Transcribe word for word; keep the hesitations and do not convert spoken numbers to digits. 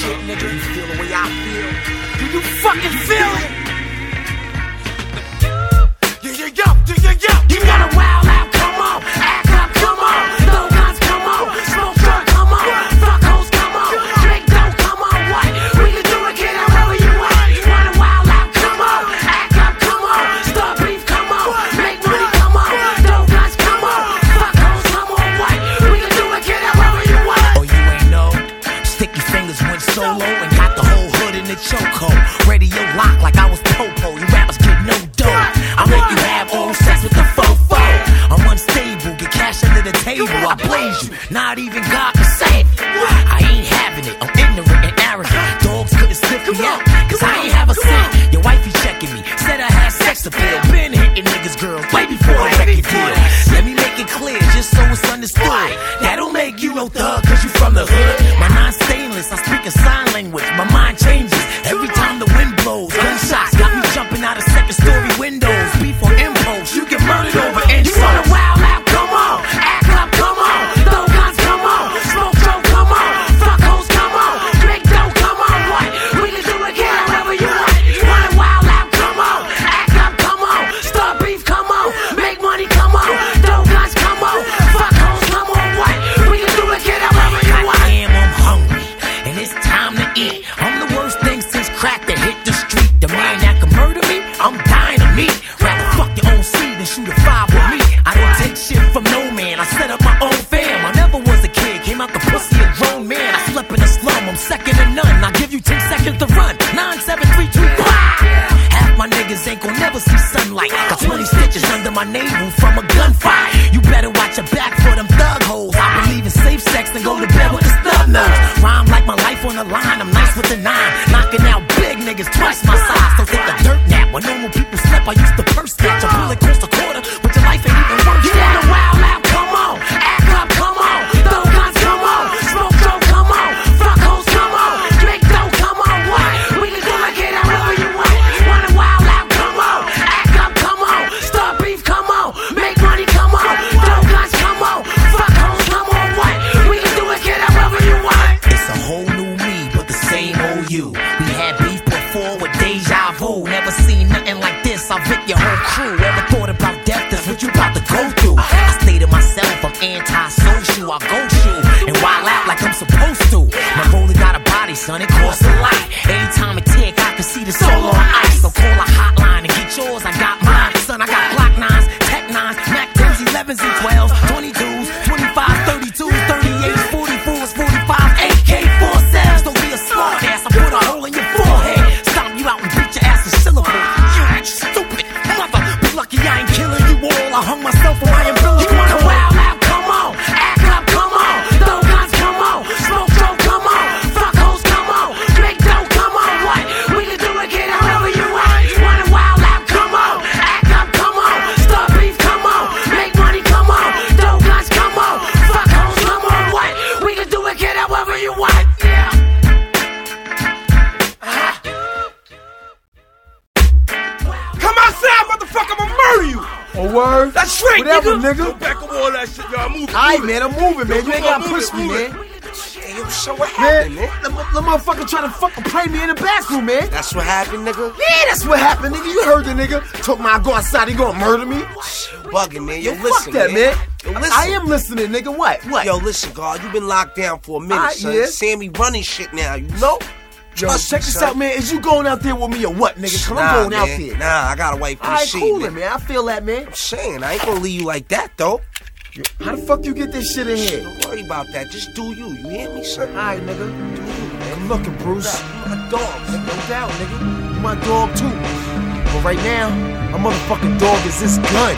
shit, nigga. You feel the way I feel? Do you fucking feel it? Yeah, yeah, yo, yeah, yeah, yo. You gotta wild out, come on. Act up, come on. Throw guns, come on. Smoke drug, come on. Fuck hoes, come on. Drink dope, come on. What? We can do it, kid, however you want. You wanna wild out, come on. Act up, come on. Start beef, come on. Make money, come on. Throw guns, come on. Fuck hoes, come on. What? We can do it, kid, however you want. Oh, you ain't know? Sticky Fingers went solo and got the whole hood in the chokehold. Radio locked like I was Popo. You rappers get no dough. I make you have oral sex with the fofo. I'm unstable, get cash under the table. I blaze you, not even God can save you. I ain't having it, I'm ignorant and arrogant. Dogs couldn't sniff me out, cause I ain't have a cent. Your wifey checking me, said I had sex appeal. Been hitting niggas, girl, way before a record deal. Let me make it clear, just so it's understood. That don't make you no thug, cause you from the hood. My non-stainless, I speak a sign language. My mind changes every time the wind blows. Gunshots got me jumping out of second story windows. Beef on impulse, you get murdered over insults. You wanna wild out, come on. Act up, come on. Throw guns, come on. Smoke dope, come on. Fuck hoes, come on. Drink dope, come on. What? We can do it, kid, however you want. You wanna wild out, come on. Act up, come on. Start beef, come on. Make money, come on. Throw guns, come on. Fuck hoes, come on. What? We can do it, kid, however you want. Goddamn, I'm hungry, and it's time to eat. I'm the worst thing since crack that hit the street. The man that can murder me, I'm dying to meet. Rather fuck your own seed than shoot a five with me. I don't take shit from no man, I set up my own fam. I never was a kid, came out the pussy a grown man. I slept in a slum, I'm second to none. I give you ten seconds to run. Nine, seven, three, two, one. Half my niggas ain't gon' never see sunlight. Got twenty stitches under my navel from a gunfight. You better watch your back for them thug hoes. I believe in safe sex and go to bed with the snub nose. Rhyme like my life on the line, I'm nice with the nine. Knocking out big niggas twice my size. So take a dirt nap. When normal people slept, I used to purse snatch. A bullet cost a quarter, but your life ain't even worth You that. wanna wild out, come on. Act up, come on. Throw guns, come on. Smoke dope, come on. Fuck hoes, come on. Drink dope, come on. What? We can do it, kid, however you want. You wanna wild out, come on. Act up, come on. Start beef, come on. Make money, come on. Throw guns, come on. Fuck hoes, come on. What? We can do it, kid, however you want. It's a whole new me, but the same old you. We had beef before with deja vu. Never seen nothing like this, I'll pick your whole crew. Ever thought about death, that's what you about to go through. I stay to myself, I'm anti-social. I go shoot and wild out like I'm supposed to. My rollie got a body, son, it costs a lot. Every time it tick, I can see the soul on ice. So call a hotline and get yours, I got mine. Son, I got Glock nines, Tech nines, Mac tens, elevens and twelves, twenty-twos, twenty-fives, thirty-twos, thirty-eights, forty-fours, forty-fives, A K forty-sevens. Don't be a smart ass, I put a hole in your forehead. Stomp you out and beat your ass in syllables. You stupid mother, be lucky I ain't killing you all. I hung myself on my umbilical. You wanna wild out, come on. Act up, come on. Throw guns, come on. Smoke dope, come on. Fuck hoes, come on. Drink dope, come on. What? We can do it, kid, however you want. You wanna wild out, come on. Act up, come on. Start beef, come on. Make money, come on. Throw guns, come on. Fuck hoes, come on. What? We can do it, kid, however you want. Yeah. Come outside, motherfucker, I'ma murder you. Oh, word? That's straight, Whatever, nigga. nigga. Go back on all that shit, y'all. Move it. Alright, move it. man, I'm moving, man. You ain't Come gotta on, push move me, it, man. move Hey, yo, so what Man, happened, man? the, the motherfucker trying to fucking play me in the bathroom, man. That's what happened, nigga? Yeah, that's what happened, nigga. You heard the nigga. Told me I go outside, he gonna murder me. Bugging, man. Yo, Yo, listen, fuck that, man. Yo, listen. I am listening, nigga. What? What? Yo, listen, God, you been locked down for a minute, Alright, son. yeah. Sammy running shit now, you know? Yo, Trust check me, this son. out, man. Is you going out there with me or what, nigga? Cause Nah, I'm going man. out there. Nah, I got a wife for the Alright, shit, cool, man. man. I feel that, man. I'm saying, I ain't gonna leave you like that, though. How the fuck you get this shit in here? Don't worry about that. Just do you. You hear me, son? Alright, nigga. Do you, man. I'm looking, Bruce. You my dog, No doubt, nigga. You my dog, too. But right now, my motherfucking dog is this gun.